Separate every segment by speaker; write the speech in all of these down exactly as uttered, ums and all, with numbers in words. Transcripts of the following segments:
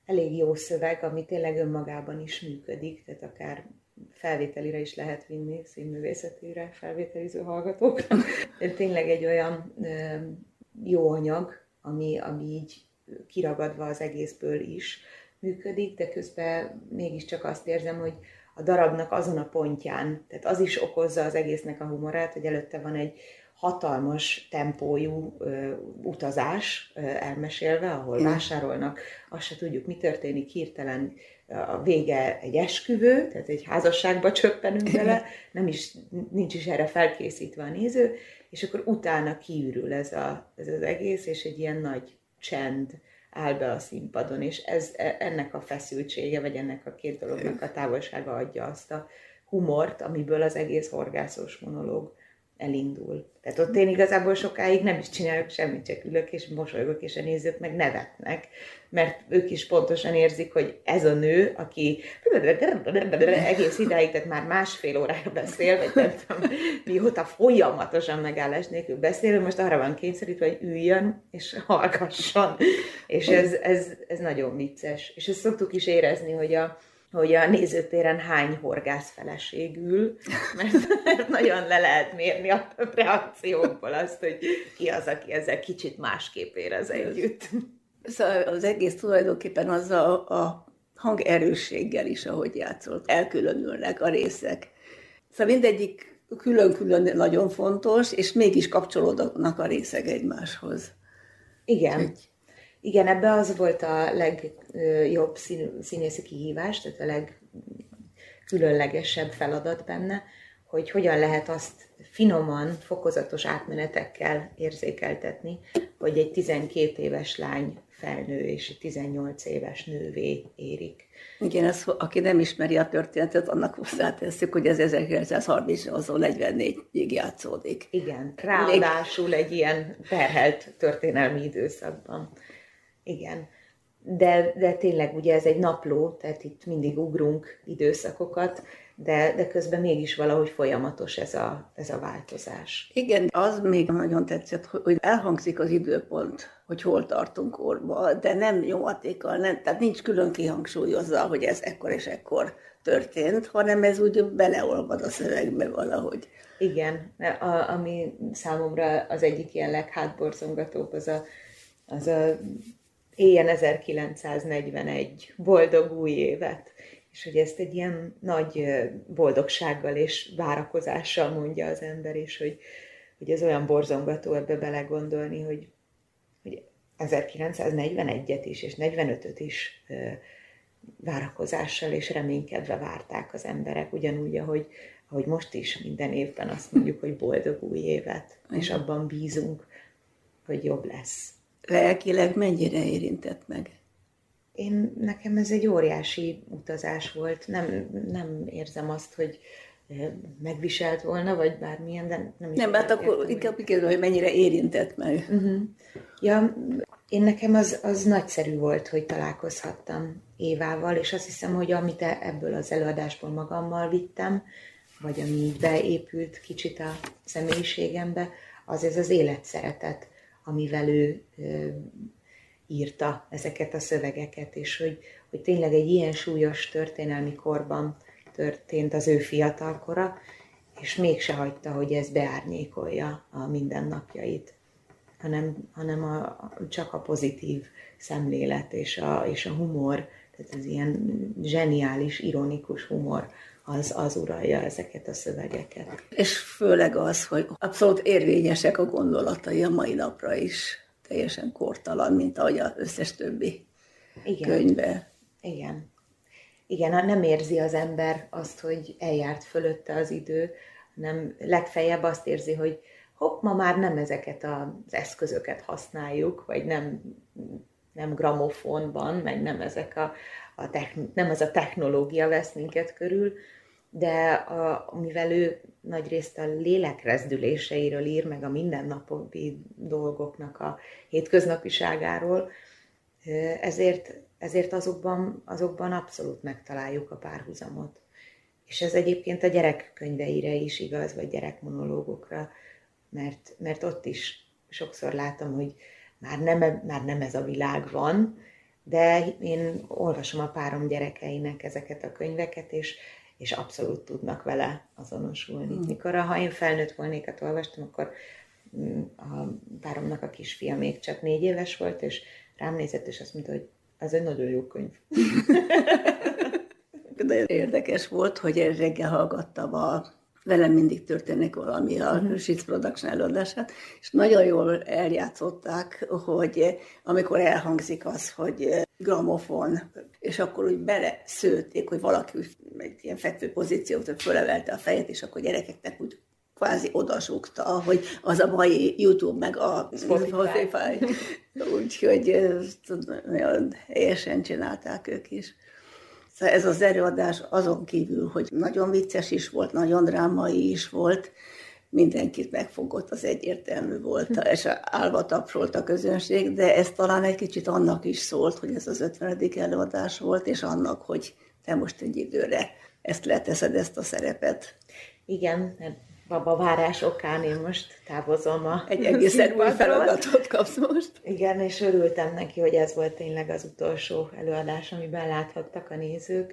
Speaker 1: elég jó szöveg, ami tényleg önmagában is működik, tehát akár felvételire is lehet vinni, színművészetére felvételiző hallgatóknak. Tényleg egy olyan jó anyag, ami, ami így kiragadva az egészből is működik, de közben mégiscsak azt érzem, hogy a darabnak azon a pontján, tehát az is okozza az egésznek a humorát, hogy előtte van egy hatalmas tempójú ö, utazás ö, elmesélve, ahol mm. vásárolnak, azt se tudjuk, mi történik, hirtelen a vége egy esküvő, tehát egy házasságba csöppenünk bele, nem is, nincs is erre felkészítve a néző, és akkor utána kiürül ez, a, ez az egész, és egy ilyen nagy csend áll be a színpadon, és ez, ennek a feszültsége, vagy ennek a két dolognak a távolsága adja azt a humort, amiből az egész horgászós monológ elindul. Tehát ott én igazából sokáig nem is csinálok semmit, csak ülök és mosolygok, és a nézők meg nevetnek, mert ők is pontosan érzik, hogy ez a nő, aki egész idáig, tehát már másfél órája beszél, vagy nem tudom, mióta folyamatosan megállás nélkül beszél, most arra van kényszerítve, hogy üljön és hallgasson. És ez, ez, ez nagyon vicces. És ezt szoktuk is érezni, hogy a hogy a nézőtéren hány horgász feleség ül, mert, mert nagyon le lehet mérni a reakciókból azt, hogy ki az, aki ezzel kicsit másképp érez együtt.
Speaker 2: Szóval az egész tulajdonképpen az a, a hangerősséggel is, ahogy játszott, elkülönülnek a részek. Szóval mindegyik külön-külön nagyon fontos, és mégis kapcsolódnak a részek egymáshoz.
Speaker 1: Igen. Úgy. Igen, ebben az volt a legjobb színészi kihívás, tehát a legkülönlegesebb feladat benne, hogy hogyan lehet azt finoman, fokozatos átmenetekkel érzékeltetni, hogy egy tizenkét éves lány felnő és egy tizennyolc éves nővé érik.
Speaker 2: Igen, ez, aki nem ismeri a történetet, annak hozzátesszük, hogy ez ezerkilencszázharmincnyolctól negyvennégyig játszódik.
Speaker 1: Igen, ráadásul egy ilyen terhelt történelmi időszakban. Igen, de, de tényleg ugye ez egy napló, tehát itt mindig ugrunk időszakokat, de, de közben mégis valahogy folyamatos ez a, ez a változás.
Speaker 2: Igen, az még nagyon tetszett, hogy elhangzik az időpont, hogy hol tartunk korban, de nem nyomatékkal, nem, tehát nincs külön kihangsúlyozva, hogy ez ekkor és ekkor történt, hanem ez úgy beleolvad a szövegbe valahogy.
Speaker 1: Igen, a, ami számomra az egyik ilyen leghátborzongatóbb, az a, az a éljen ezerkilencszáznegyvenegy, boldog új évet. És hogy ezt egy ilyen nagy boldogsággal és várakozással mondja az ember, és hogy, hogy ez olyan borzongató ebbe belegondolni, hogy, hogy ezerkilencszáznegyvenegyet is, és negyvenötöt is várakozással és reménykedve várták az emberek, ugyanúgy, ahogy, ahogy most is minden évben azt mondjuk, hogy boldog új évet, és abban bízunk, hogy jobb lesz.
Speaker 2: Lelkileg mennyire érintett meg?
Speaker 1: Én, nekem ez egy óriási utazás volt. Nem, nem érzem azt, hogy megviselt volna, vagy bármilyen, de nem is...
Speaker 2: Nem, hát akkor inkább kérdez, hogy mennyire érintett meg.
Speaker 1: Uh-huh. Ja, én nekem az, az nagyszerű volt, hogy találkozhattam Évával, és azt hiszem, hogy amit ebből az előadásból magammal vittem, vagy ami így beépült kicsit a személyiségembe, az ez az életszeretet, amivel ő ö, írta ezeket a szövegeket, és hogy, hogy tényleg egy ilyen súlyos történelmi korban történt az ő fiatalkora, és mégse hagyta, hogy ez beárnyékolja a mindennapjait, hanem, hanem a, csak a pozitív szemlélet és a, és a humor, tehát az ilyen zseniális, ironikus humor, az, az uralja ezeket a szövegeket.
Speaker 2: És főleg az, hogy abszolút érvényesek a gondolatai a mai napra is, teljesen kortalan, mint ahogy az összes többi igen. könyve.
Speaker 1: Igen. Igen, nem érzi az ember azt, hogy eljárt fölötte az idő, hanem legfeljebb azt érzi, hogy hopp, ma már nem ezeket az eszközöket használjuk, vagy nem, nem gramofonban, meg nem, ezek a, a techn- nem ez a technológia vesz minket körül, de a, mivel ő nagyrészt a lélekrezdüléseiről ír, meg a mindennapi dolgoknak a hétköznapiságáról, ezért, ezért azokban, azokban abszolút megtaláljuk a párhuzamot. És ez egyébként a gyerekkönyveire is igaz, vagy gyerekmonológokra, mert, mert ott is sokszor látom, hogy már nem, már nem ez a világ van, de én olvasom a párom gyerekeinek ezeket a könyveket, és, és abszolút tudnak vele azonosulni. Mm. Mikor ha én felnőtt volnékat olvastam, akkor a páromnak a kisfia még csak négy éves volt, és rám nézett, és azt mondta, hogy ez egy nagyon jó könyv.
Speaker 2: De érdekes volt, hogy reggel hallgattam a Velem mindig történik valami, a mm. Schiz Production előadását, és nagyon jól eljátszották, hogy amikor elhangzik az, hogy gramofon, és akkor úgy beleszőtték, hogy valaki egy ilyen fekvő pozíciót, fölemelte a fejét, és akkor gyerekeknek úgy kvázi odasúgta, hogy az a mai YouTube meg a Spotify. Úgyhogy nagyon helyesen csinálták ők is. Szóval ez az előadás azon kívül, hogy nagyon vicces is volt, nagyon drámai is volt, mindenkit megfogott, az egyértelmű volt, és állva tapsolt a közönség, de ez talán egy kicsit annak is szólt, hogy ez az ötvenedik előadás volt, és annak, hogy te most egy időre ezt leteszed, ezt a szerepet.
Speaker 1: Igen, baba várás okán én most távozom a
Speaker 2: Egy egészen új feladatot kapsz most.
Speaker 1: Igen, és örültem neki, hogy ez volt tényleg az utolsó előadás, amiben láthattak a nézők.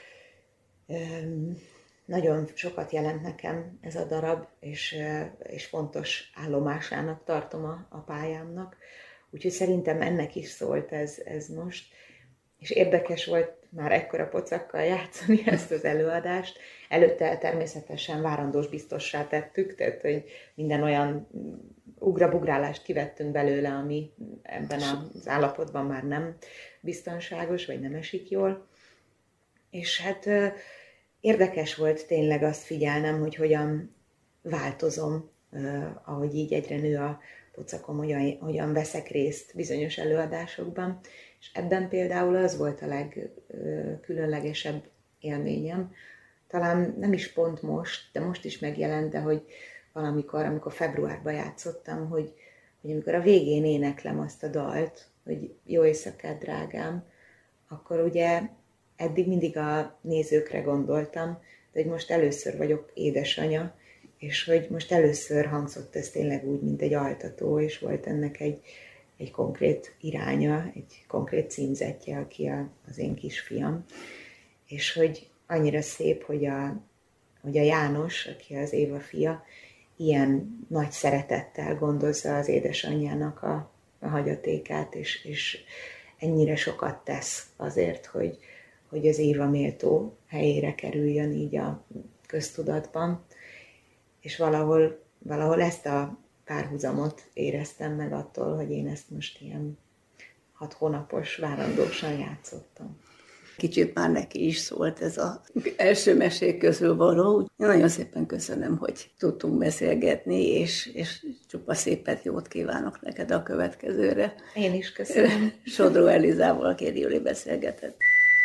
Speaker 1: Nagyon sokat jelent nekem ez a darab, és, és fontos állomásának tartom a, a pályámnak. Úgyhogy szerintem ennek is szólt ez, ez most. És érdekes volt már ekkora pocakkal játszani ezt az előadást. Előtte természetesen várandós biztossá tettük, tehát hogy minden olyan ugrabugrálást kivettünk belőle, ami ebben az állapotban már nem biztonságos, vagy nem esik jól. És hát érdekes volt tényleg azt figyelnem, hogy hogyan változom, ahogy így egyre nő a pocakom, hogyan, hogyan veszek részt bizonyos előadásokban. És ebben például az volt a legkülönlegesebb élményem. Talán nem is pont most, de most is megjelent, de hogy valamikor, amikor februárban játszottam, hogy, hogy amikor a végén éneklem azt a dalt, hogy jó éjszakát, drágám, akkor ugye eddig mindig a nézőkre gondoltam, de hogy most először vagyok édesanya, és hogy most először hangzott ez tényleg úgy, mint egy altató, és volt ennek egy, egy konkrét iránya, egy konkrét címzetje, aki a, az én kisfiam. És hogy annyira szép, hogy a, hogy a János, aki az Éva fia, ilyen nagy szeretettel gondozza az édesanyjának a, a hagyatékát, és, és ennyire sokat tesz azért, hogy, hogy az Éva méltó helyére kerüljön így a köztudatban. És valahol, valahol ezt a párhuzamot éreztem meg attól, hogy én ezt most ilyen hat hónapos várandósan játszottam.
Speaker 2: Kicsit már neki is szólt ez az első mesék közül való. Én nagyon szépen köszönöm, hogy tudtunk beszélgetni, és, és csupa szépet, jót kívánok neked a következőre.
Speaker 1: Én is köszönöm.
Speaker 2: Sodró Elizával Kéri Júli beszélgetett.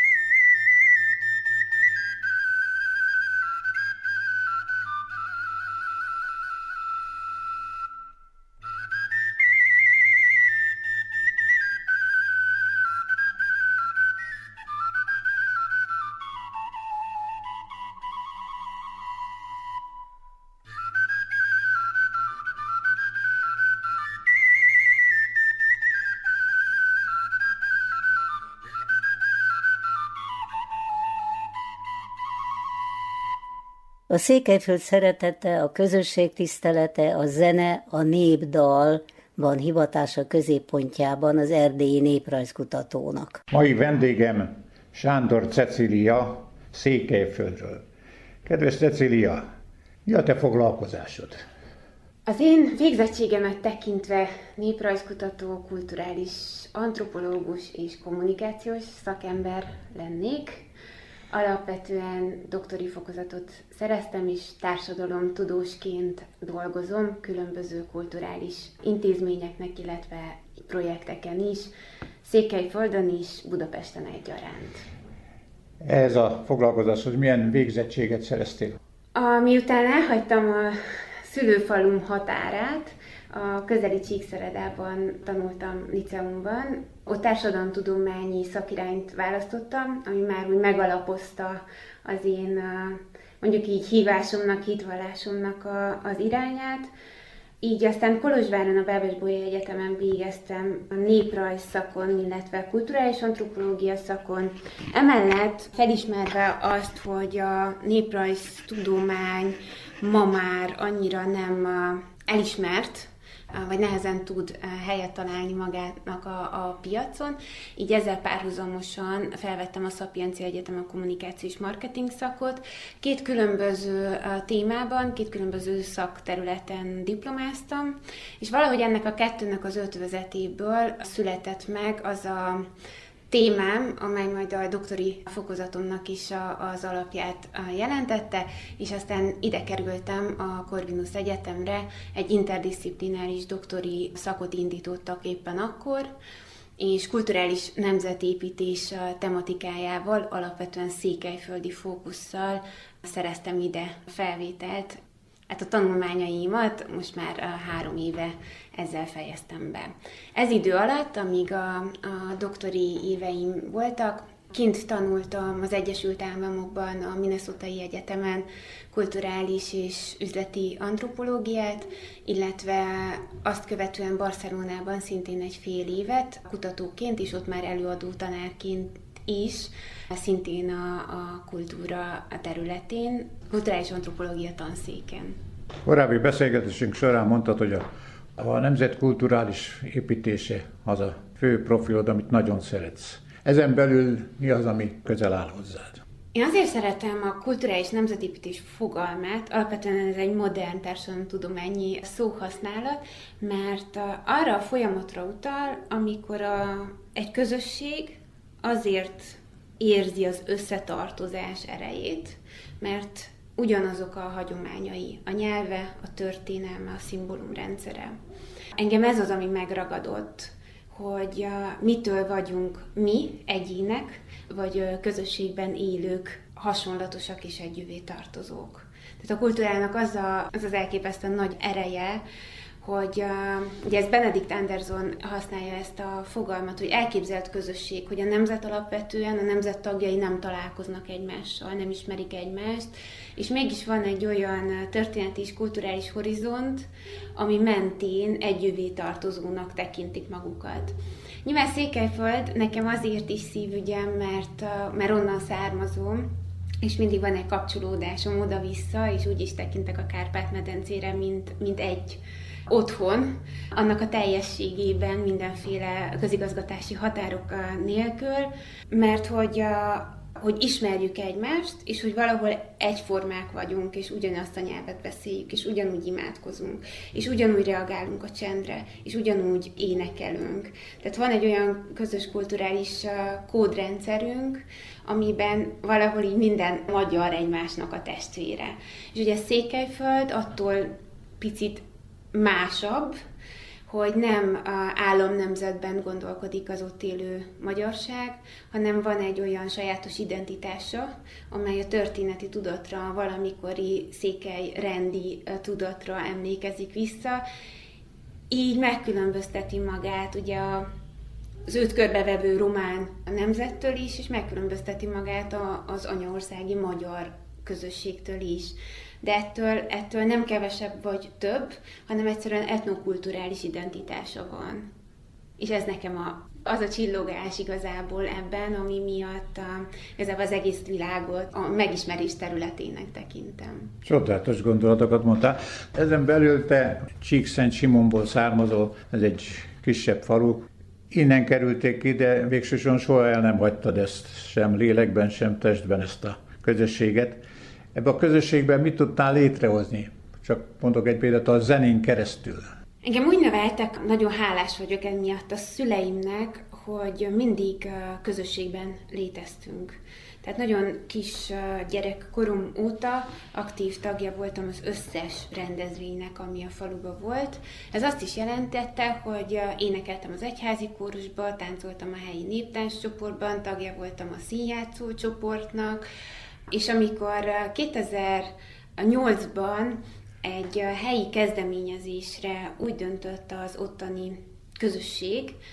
Speaker 3: A Székelyföld szeretete, a közösség tisztelete, a zene, a népdal van hivatása középpontjában az erdélyi néprajzkutatónak.
Speaker 4: Mai vendégem Sándor Cecília Székelyföldről. Kedves Cecília, mi a te foglalkozásod?
Speaker 5: Az én végzettségemet tekintve néprajzkutató, kulturális antropológus és kommunikációs szakember lennék. Alapvetően doktori fokozatot szereztem, és társadalomtudósként dolgozom különböző kulturális intézményeknek, illetve projekteken is, Székelyföldön is, Budapesten egyaránt.
Speaker 4: Ez a foglalkozáshoz milyen végzettséget szereztél?
Speaker 5: A, miután elhagytam a szülőfalum határát, a közeli Csíkszeredában tanultam liceumban. Ott társadalomtudományi szakirányt választottam, ami már úgy megalapozta az én mondjuk így hívásomnak, hitvallásomnak a, az irányát. Így aztán Kolozsváron a Bábes-Bolyai Egyetemen végeztem a néprajz szakon, illetve kulturális antropológia szakon. Emellett felismerve azt, hogy a néprajz tudomány ma már annyira nem elismert, vagy nehezen tud helyet találni magának a, a piacon. Így ezzel párhuzamosan felvettem a Szapiencia Egyetemen kommunikációs marketing szakot. Két különböző témában, két különböző szakterületen diplomáztam, és valahogy ennek a kettőnek az ötvözetéből született meg az a témám, amely majd a doktori fokozatomnak is a, az alapját jelentette, és aztán ide kerültem a Corvinus Egyetemre, egy interdisziplináris doktori szakot indítottak éppen akkor, és kulturális nemzetépítés tematikájával, alapvetően székelyföldi fókusszal szereztem ide felvételt. Hát a tanulmányaimat most már három éve ezzel fejeztem be. Ez idő alatt, amíg a, a doktori éveim voltak, kint tanultam az Egyesült Államokban, a Minnesotai Egyetemen kulturális és üzleti antropológiát, illetve azt követően Barcelonában szintén egy fél évet kutatóként, és ott már előadó tanárként is, szintén a, a kultúra területén, kulturális antropológia tanszéken.
Speaker 4: Korábbi beszélgetésünk során mondtad, hogy a, a nemzetkulturális építése az a fő profilod, amit nagyon szeretsz. Ezen belül mi az, ami közel áll hozzád?
Speaker 5: Én azért szeretem a kulturális nemzetépítés fogalmát, alapvetően ez egy modern társadalomtudományi szóhasználat, mert arra a folyamatra utal, amikor a, egy közösség azért érzi az összetartozás erejét, mert ugyanazok a hagyományai, a nyelve, a történelme, a szimbólumrendszere. Engem ez az, ami megragadott, hogy mitől vagyunk mi, egyének, vagy közösségben élők hasonlatosak és együvé tartozók. Tehát a kultúrának az a, az, az elképesztően nagy ereje, hogy uh, ugye ez Benedict Anderson használja ezt a fogalmat, hogy elképzelt közösség, hogy a nemzet alapvetően, a nemzet tagjai nem találkoznak egymással, nem ismerik egymást, és mégis van egy olyan történeti és kulturális horizont, ami mentén együvé tartozónak tekintik magukat. Nyilván Székelyföld nekem azért is szívügyem, mert, uh, mert onnan származom, és mindig van egy kapcsolódásom oda-vissza, és úgy is tekintek a Kárpát-medencére, mint, mint egy otthon, annak a teljességében, mindenféle közigazgatási határok nélkül, mert hogy, hogy ismerjük egymást, és hogy valahol egyformák vagyunk, és ugyanazt a nyelvet beszéljük, és ugyanúgy imádkozunk, és ugyanúgy reagálunk a csendre, és ugyanúgy énekelünk. Tehát van egy olyan közös kulturális kódrendszerünk, amiben valahol így minden magyar egymásnak a testvére. És ugye Székelyföld attól picit másabb, hogy nem államnemzetben gondolkodik az ott élő magyarság, hanem van egy olyan sajátos identitása, amely a történeti tudatra, valamikori székely rendi tudatra emlékezik vissza. Így megkülönbözteti magát ugye a, az őt körbevevő román nemzettől is, és megkülönbözteti magát a, az anyaországi magyar közösségtől is. De ettől, ettől nem kevesebb vagy több, hanem egyszerűen etnokulturális identitása van. És ez nekem a, az a csillogás igazából ebben, ami miatt a, igazából az egész világot a megismerés területének tekintem.
Speaker 4: Csodálatos gondolatokat mondtál. Ezen belül te Csíkszentsimonból származol, ez egy kisebb falu. Innen kerülték ki, de végsősorban soha el nem hagytad ezt, sem lélekben, sem testben ezt a közösséget. Ebben a közösségben mit tudtál létrehozni? Csak mondok egy példát, a zenén keresztül.
Speaker 5: Engem úgy neveltek, nagyon hálás vagyok emiatt a szüleimnek, hogy mindig közösségben léteztünk. Tehát nagyon kis gyerekkorom óta aktív tagja voltam az összes rendezvénynek, ami a faluban volt. Ez azt is jelentette, hogy énekeltem az egyházi kórusba, táncoltam a helyi néptánccsoportban, tagja voltam a színjátszó csoportnak, és amikor kétezer-nyolcban egy helyi kezdeményezésre úgy döntött az ottani közösség,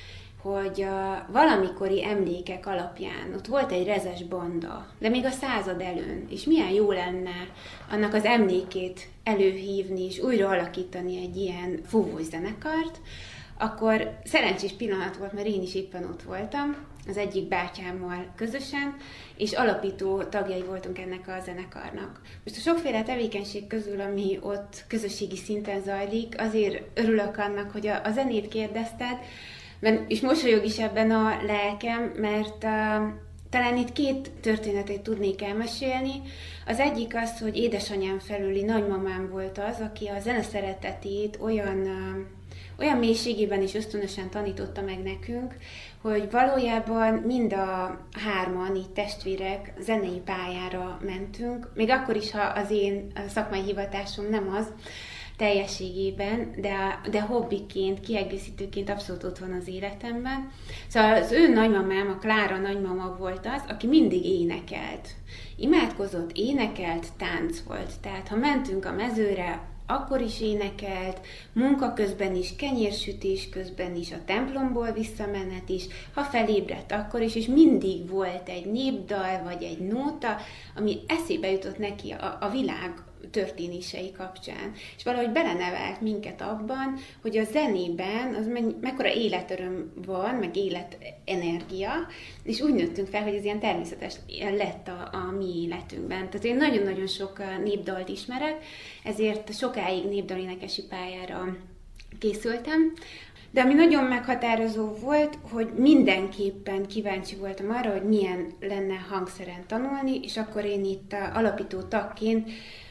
Speaker 5: hogy a valamikori emlékek alapján ott volt egy rezes banda, de még a század előn, és milyen jó lenne annak az emlékét előhívni és újra alakítani egy ilyen fúvós zenekart, akkor szerencsés pillanat volt, mert én is éppen ott voltam, az egyik bátyámmal közösen, és alapító tagjai voltunk ennek a zenekarnak. Most a sokféle tevékenység közül, ami ott közösségi szinten zajlik, azért örülök annak, hogy a, a zenét kérdezted, mert, és mosolyog is ebben a lelkem, mert uh, talán itt két történetet tudnék elmesélni. Az egyik az, hogy édesanyám felüli nagymamám volt az, aki a zene szeretetét olyan... Uh, olyan mélységében is ösztönösen tanította meg nekünk, hogy valójában mind a hárman, így testvérek, zenei pályára mentünk, még akkor is, ha az én szakmai hivatásom nem az teljességében, de, de hobbiként, kiegészítőként abszolút ott van az életemben. Szóval az ő nagymamám, a Klára nagymama volt az, aki mindig énekelt. Imádkozott, énekelt, tánc volt. Tehát ha mentünk a mezőre, akkor is énekelt, munka közben is, kenyérsütés közben is, a templomból visszamenet is, ha felébredt akkor is, és mindig volt egy népdal, vagy egy nóta, ami eszébe jutott neki a, a világ történései kapcsán. És valahogy belenevelt minket abban, hogy a zenében az me- mekkora életöröm van, meg életenergia, és úgy nőttünk fel, hogy ez ilyen természetes lett a, a mi életünkben. Tehát én nagyon-nagyon sok népdalt ismerek, ezért sokáig népdalénekesi pályára készültem. De ami nagyon meghatározó volt, hogy mindenképpen kíváncsi voltam arra, hogy milyen lenne hangszeren tanulni, és akkor én itt alapító tagként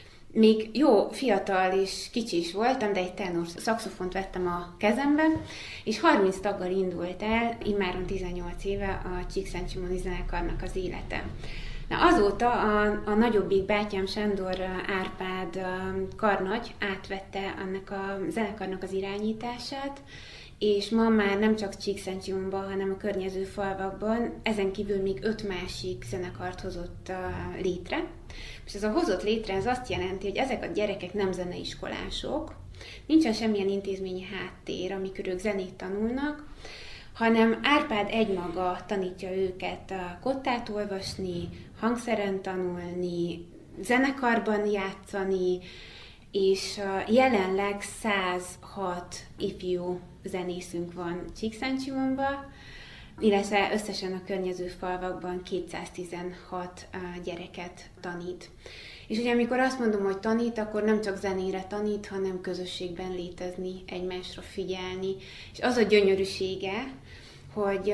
Speaker 5: még jó, fiatal és kicsi is voltam, de egy tenor szaxofont vettem a kezembe, és harminc taggal indult el, immáron tizennyolc éve a Csíkszentsimoni zenekarnak az élete. Na azóta a, a nagyobbik bátyám Sándor Árpád karnagy átvette annak a zenekarnak az irányítását, és ma már nem csak Csíkszentmimonban, hanem a környező falvakban, ezen kívül még öt másik zenekart hozott létre. És ez a hozott létre, ez azt jelenti, hogy ezek a gyerekek nem zeneiskolások, nincsen semmilyen intézményi háttér, amikor ők zenét tanulnak, hanem Árpád egymaga tanítja őket kottát olvasni, hangszeren tanulni, zenekarban játszani, és jelenleg százhat ifjú zenészünk van Csíkszentmimonban, illetve összesen a környező falvakban kétszáztizenhat gyereket tanít. És ugye amikor azt mondom, hogy tanít, akkor nem csak zenére tanít, hanem közösségben létezni, egymásra figyelni. És az a gyönyörűsége, hogy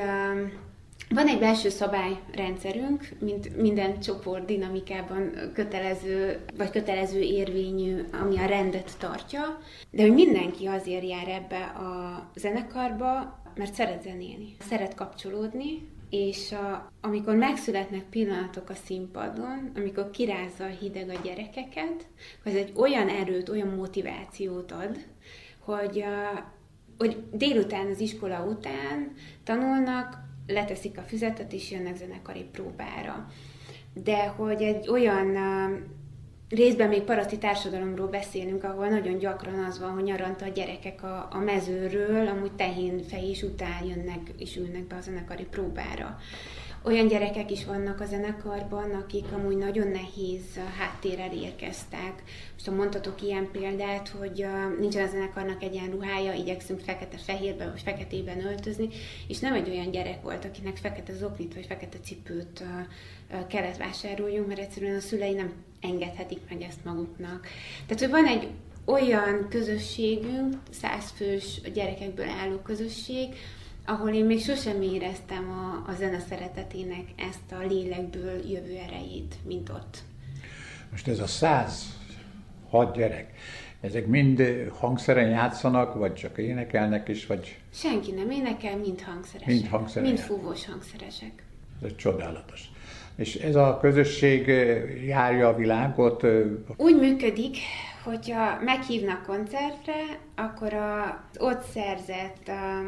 Speaker 5: van egy belső szabályrendszerünk, mint minden csoport dinamikában kötelező, vagy kötelező érvényű, ami a rendet tartja, de hogy mindenki azért jár ebbe a zenekarba, mert szeret zenélni, szeret kapcsolódni, és a, amikor megszületnek pillanatok a színpadon, amikor kirázza a hideg a gyerekeket, az egy olyan erőt, olyan motivációt ad, hogy, a, hogy délután az iskola után tanulnak, leteszik a füzetet, és jönnek zenekari próbára. De hogy egy olyan uh, részben még paraszti társadalomról beszélünk, ahol nagyon gyakran az van, hogy nyaranta a gyerekek a, a mezőről, amúgy tehén fejés után jönnek és ülnek be a zenekari próbára. Olyan gyerekek is vannak a zenekarban, akik amúgy nagyon nehéz háttérrel érkeztek. Most ha mondhatok ilyen példát, hogy nincsen a zenekarnak egyenruhája, igyekszünk fekete-fehérben vagy feketében öltözni, és nem egy olyan gyerek volt, akinek fekete zoknit vagy fekete cipőt kellett vásároljunk, mert egyszerűen a szülei nem engedhetik meg ezt maguknak. Tehát, hogy van egy olyan közösségünk, százfős gyerekekből álló közösség, ahol én még sosem éreztem a, a zene szeretetének ezt a lélekből jövő erejét, mint ott.
Speaker 4: Most ez a száz hat gyerek, ezek mind hangszeren játszanak, vagy csak énekelnek is, vagy...
Speaker 5: Senki nem énekel, mind hangszeresek.
Speaker 4: Mind hangszeren
Speaker 5: Mind fúvós hangszeresek.
Speaker 4: Ez csodálatos. És ez a közösség járja a világot?
Speaker 5: Úgy működik, hogyha meghívnak koncertre, akkor az ott szerzett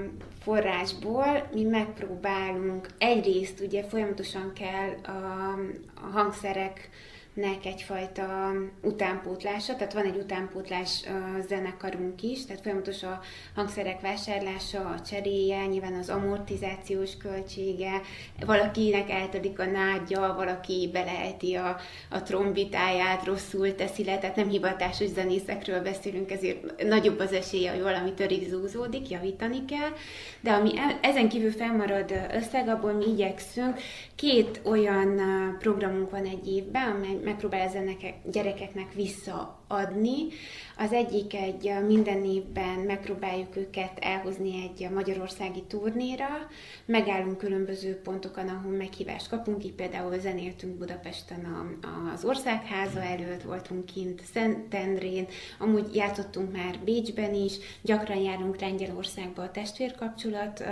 Speaker 5: forrásból mi megpróbálunk, egyrészt ugye folyamatosan kell a, a hangszerek nek egyfajta utánpótlása, tehát van egy utánpótlás zenekarunk is, tehát folyamatos a hangszerek vásárlása, a cseréje, nyilván az amortizációs költsége, valakinek eltörik a nádja, valaki beleejti a, a trombitáját, rosszul teszi le, tehát nem hivatásos zenészekről beszélünk, ezért nagyobb az esélye, hogy valami törik, zúzódik, javítani kell, de ami ezen kívül felmarad összeg, abból mi igyekszünk, két olyan programunk van egy évben, amely megpróbál ezen gyerekeknek visszaadni. Az egyik egy minden évben megpróbáljuk őket elhozni egy magyarországi turnéra, megállunk különböző pontokon, ahol meghívást kapunk, így például zenéltünk Budapesten a, az Országháza előtt, voltunk kint Szentendrén, amúgy játszottunk már Bécsben is, gyakran járunk Lengyelországba a testvérkapcsolat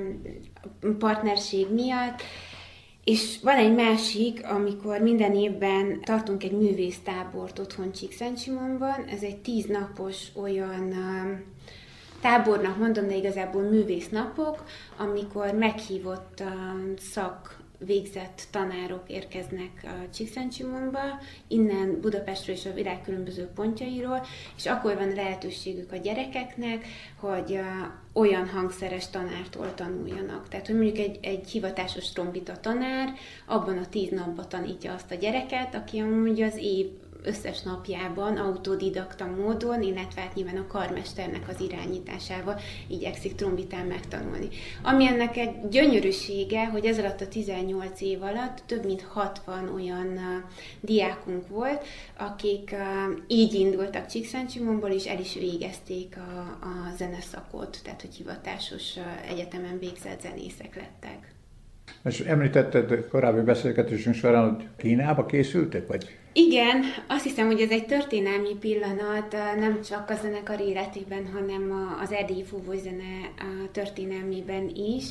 Speaker 5: partnerség miatt. És van egy másik, amikor minden évben tartunk egy művésztábort otthon Csíkszentsimonban. Ez egy tíznapos olyan tábornak mondom, de igazából művésznapok, amikor meghívott szak végzett tanárok érkeznek Csíkszentsimonba, innen Budapestről és a világ különböző pontjairól, és akkor van lehetőségük a gyerekeknek, hogy olyan hangszeres tanártól tanuljanak. Tehát, hogy mondjuk egy, egy hivatásos trombita tanár abban a tíz napban tanítja azt a gyereket, aki amúgy az év összes napjában autodidakta módon, illetve hát nyilván a karmesternek az irányításával igyekszik trombitán megtanulni. Ami ennek egy gyönyörűsége, hogy ez alatt a tizennyolc év alatt több mint hatvan olyan uh, diákunk volt, akik uh, így indultak Csíkszentsimonból, és el is végezték a, a zeneszakot, tehát hogy hivatásos uh, egyetemen végzett zenészek lettek.
Speaker 4: És említetted korábbi beszélgetésünk során, hogy Kínába készültek, vagy?
Speaker 5: Igen, azt hiszem, hogy ez egy történelmi pillanat, nem csak a zenekar életében, hanem az erdélyi fúvózene történelmében is.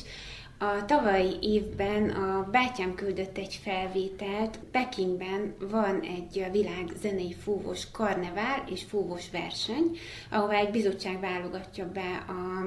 Speaker 5: A tavalyi évben a bátyám küldött egy felvételt, Pekingben van egy világ zenei fúvós karnevál és fúvós verseny, ahová egy bizottság válogatja be a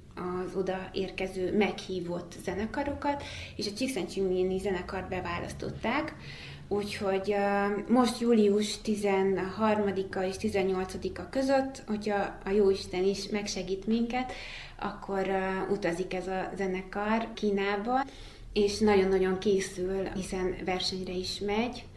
Speaker 5: az oda érkező meghívott zenekarokat, és a Csíkszentsimini zenekart beválasztották. Úgyhogy uh, most július tizenharmadika és tizennyolcadika között, hogyha a Jóisten is megsegít minket, akkor uh, utazik ez a zenekar Kínába, és nagyon-nagyon készül, hiszen versenyre is megy,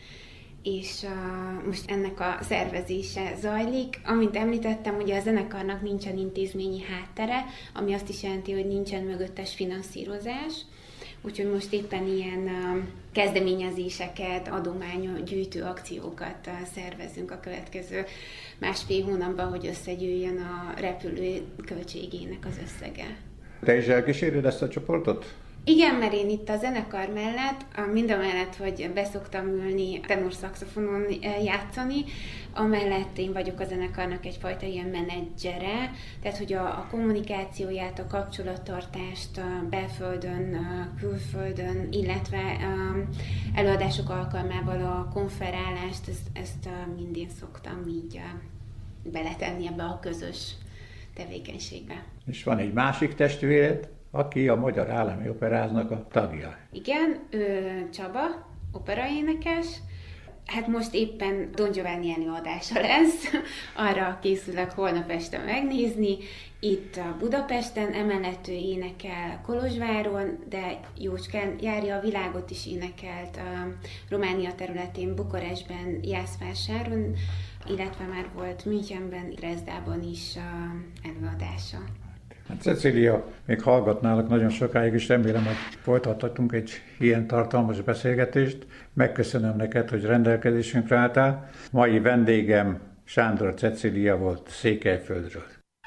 Speaker 5: és uh, most ennek a szervezése zajlik. Amint említettem, ugye a zenekarnak nincsen intézményi háttere, ami azt is jelenti, hogy nincsen mögöttes finanszírozás, úgyhogy most éppen ilyen uh, kezdeményezéseket, adománygyűjtő akciókat uh, szervezünk a következő másfél hónapban, hogy összegyűjjön a repülő költségének az összege.
Speaker 4: Te is elkíséred ezt a csoportot?
Speaker 5: Igen, mert én itt a zenekar mellett, mindamellett, hogy beszoktam ülni tenorszaxofonon játszani, amellett én vagyok a zenekarnak egyfajta ilyen menedzsere, tehát hogy a, a kommunikációját, a kapcsolattartást a belföldön, a külföldön, illetve a előadások alkalmával a konferálást, ezt, ezt mind én szoktam így beletenni ebbe a közös tevékenységbe.
Speaker 4: És van egy másik testvéred, aki a Magyar Állami Operáznak a tagja.
Speaker 5: Igen, ő Csaba, operaénekes. Hát most éppen Don Giovanni előadása lesz, arra készülök holnap este megnézni. Itt a Budapesten, emellett ő énekel Kolozsváron, de jócskán járja a világot is énekelt a Románia területén, Bukarestben, Jászvásáron, illetve már volt Münchenben, Dresdában is előadása.
Speaker 4: Hát Cecília, még hallgatnálak nagyon sokáig, és remélem, hogy folytathatunk egy ilyen tartalmas beszélgetést. Megköszönöm neked, hogy rendelkezésünkre álltál. Mai vendégem Sándor Cecília volt Székelyföldről.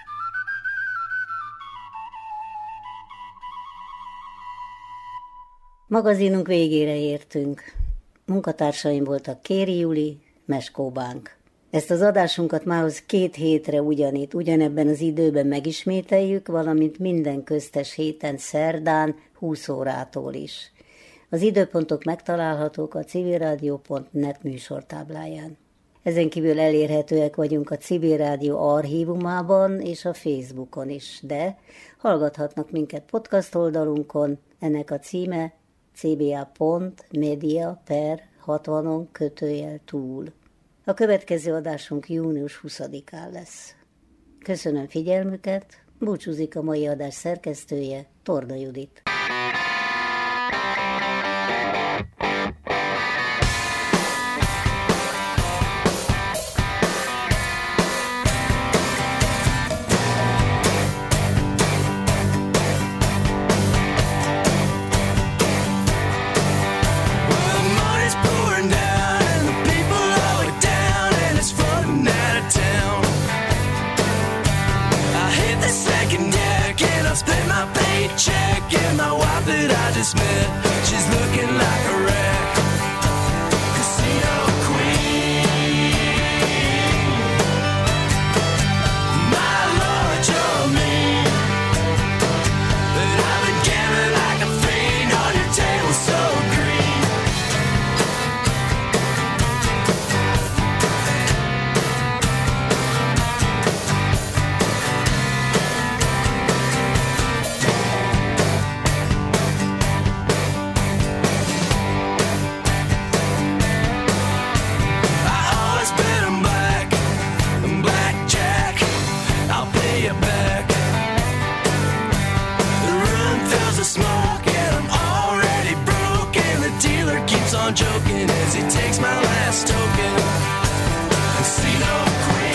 Speaker 3: Magazinunk végére értünk. Munkatársaim voltak Kéri Juli, Meskó Bánk. Ezt az adásunkat mához két hétre ugyanitt, ugyanebben az időben megismételjük, valamint minden köztes héten szerdán húsz órától is. Az időpontok megtalálhatók a civilrádió pont net műsortábláján. Ezen kívül elérhetőek vagyunk a Civil Rádió archívumában és a Facebookon is, de hallgathatnak minket podcast oldalunkon, ennek a címe c b a pont media per hatvanon kötőjel túl. A következő adásunk június huszadikán lesz. Köszönöm figyelmüket, búcsúzik a mai adás szerkesztője, Torda Judit.
Speaker 6: Check in my wife that I just met. She's looking like a wreck. Casino queen. My Lord, you're mean. But I've been gambling like a fiend on your table so green. Joking as he takes my last token. Casino queen.